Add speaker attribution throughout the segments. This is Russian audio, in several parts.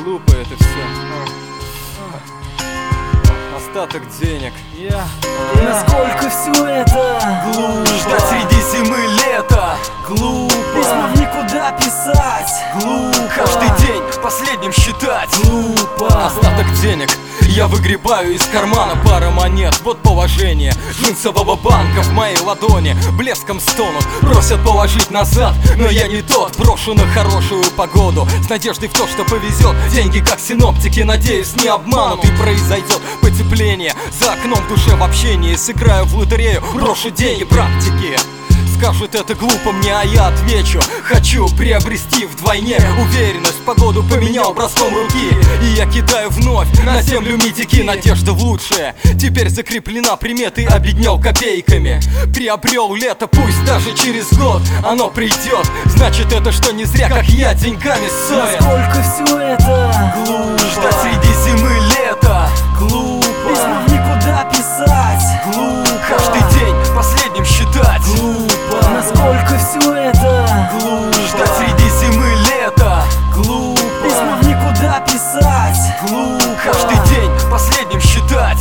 Speaker 1: глупо это все. Остаток денег.
Speaker 2: Насколько все это глупо.
Speaker 1: Ждать среди зимы лета. Глупо.
Speaker 2: Письма в никуда писать.
Speaker 1: Глупо. Каждый день последним считать.
Speaker 2: Глупо.
Speaker 1: Остаток денег я выгребаю из кармана, пара монет, вот положение джинсового банка в моей ладони. Блеском стонут, просят положить назад, но я не тот, брошу на хорошую погоду с надеждой в то, что повезет. Деньги как синоптики, надеюсь, не обманут, и произойдет потепление. За окном в душе в общении, сыграю в лотерею, брошу деньги практики. Скажут, это глупо мне, а я отвечу: хочу приобрести вдвойне уверенность. Погоду поменял броском руки, и я кидаю вновь на землю медики. Надежда в лучшее теперь закреплена приметой, обеднел копейками. Приобрел лето, пусть даже через год оно придет. Значит, это что не зря, как я, деньгами ссорят.
Speaker 2: Насколько все это глупо.
Speaker 1: Ждать среди зимы лета. Глупо.
Speaker 2: Письма в никуда писать.
Speaker 1: Глупо. Каждый день последним считать.
Speaker 2: Глупо. Насколько все это глупо.
Speaker 1: Ждать среди зимы лета. Глупо.
Speaker 2: Письма в никуда писать.
Speaker 1: Глупо. Каждый день последним считать.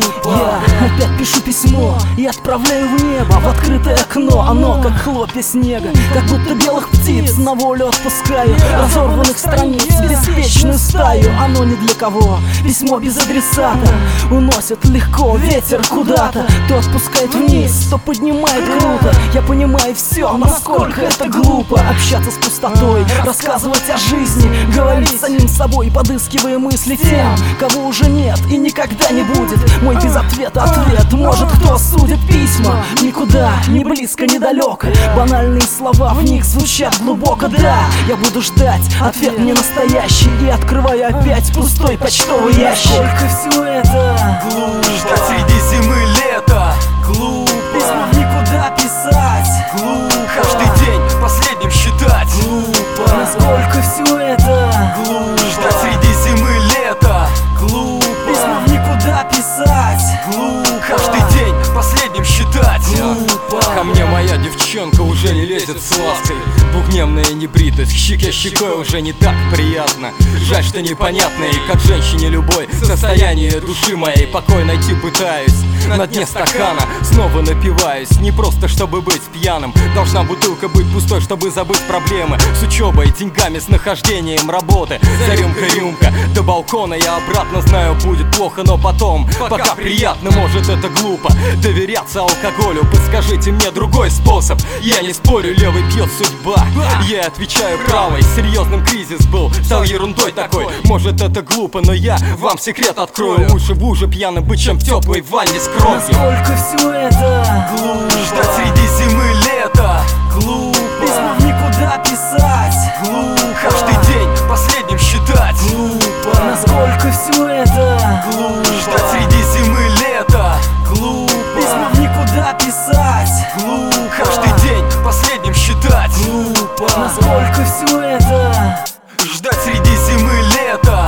Speaker 2: Я опять пишу письмо и отправляю в небо, в открытое окно. Оно как хлопья снега, как будто белых птиц на волю отпускаю. Разорванных страниц, беспечную стаю. Оно не для кого, письмо без адресата. Уносит легко ветер куда-то, то отпускает вниз, то поднимает круто. Я понимаю все, насколько это глупо. Общаться с пустотой, рассказывать о жизни, говорить с самим собой, подыскивая мысли тем, кого уже нет и никогда не будет. Мой без ответа ответ, может, кто осудит письма. Никуда, ни близко, ни далеко. Банальные слова в них звучат глубоко. Да, я буду ждать ответ не настоящий, и открываю опять пустой почтовый ящик. Сколько все это глупо.
Speaker 1: Ждать среди зимы лета. Глупо.
Speaker 2: Письма в никуда писать.
Speaker 1: Глупо. Каждый день последним считать.
Speaker 2: Глупо. Насколько все это глупо.
Speaker 1: Ждать среди зимы лета. Глупо.
Speaker 2: Письма в никуда писать.
Speaker 1: Глупо. Каждый день последним считать.
Speaker 2: Глупо.
Speaker 1: Ко мне моя девчонка уже не лезет с лаской. Двухдневная небритость, щеке щекой уже не так приятно. Жаль, что непонятно, и как женщине любой состояние души моей покой найти пытаюсь. На дне стакана снова напиваюсь, не просто чтобы быть пьяным. Должна бутылка быть пустой, чтобы забыть проблемы с учебой, деньгами, с нахождением работы. За рюмкой рюмка до балкона, я обратно знаю, будет плохо, но потом, пока приятно, может это глупо доверяться алкоголю. Подскажите мне другой способ. Я не спорю, левый пьет, судьба. Я отвечаю правой, серьезным кризис был, стал ерундой такой. Может это глупо, но я вам секрет открою. Лучше в луже пьяным быть, чем в теплой ванне с кровью.
Speaker 2: Насколько все это глупо.
Speaker 1: Ждать среди зимы лета. Глупо.
Speaker 2: Письма в никуда писать.
Speaker 1: Глупо. Каждый день последним считать.
Speaker 2: Глупо. Насколько все это глупо.
Speaker 1: Ждать среди зимы лета. Глупо.
Speaker 2: Письма в никуда писать.
Speaker 1: Глупо. Каждый день последним считать.
Speaker 2: Глупо. Насколько все это
Speaker 1: ждать среди зимы лета.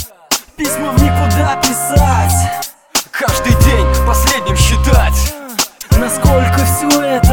Speaker 2: Письма в никуда писать.
Speaker 1: Каждый день последним считать.
Speaker 2: Насколько все это